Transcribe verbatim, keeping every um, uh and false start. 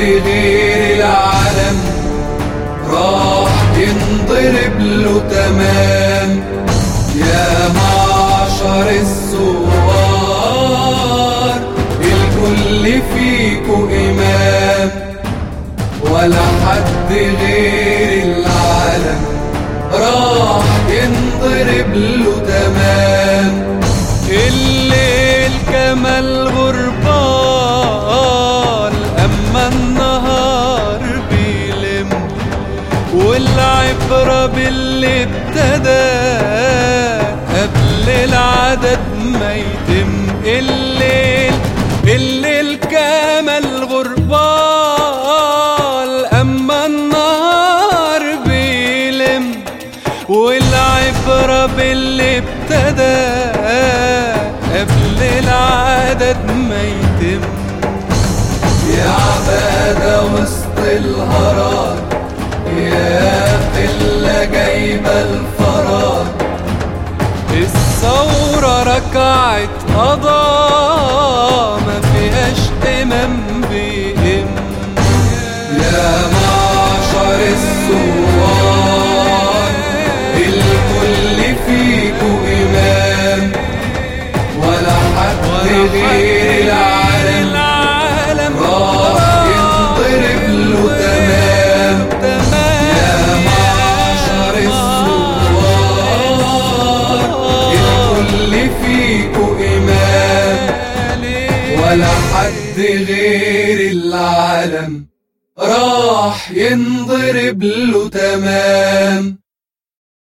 غير العالم راح ينضرب له تمام. يا معشر الثوار الكل فيكو إمام، ولا حد غير العالم راح ينضرب له تمام. الليل كمال غربال أما النهار بيلم، والعبرة باللي ابتدى قبل العدد ما يتم. الليل الليل كمال غربال أما النهار بيلم، والعبرة باللي ابتدى قبل العدد ما يتم. يا عبادة وسط الهرار، يا قلة جايبة الفرار، الثورة ركعت قضاء ما فيهاش إمام بيئم. يا معشر الثوار الكل فيكو إمام، ولا حد غير العالم راح ينضرب له تمام. يا معشر الثوار الكل فيكو إمام، ولا حد غير العالم راح ينضرب له تمام.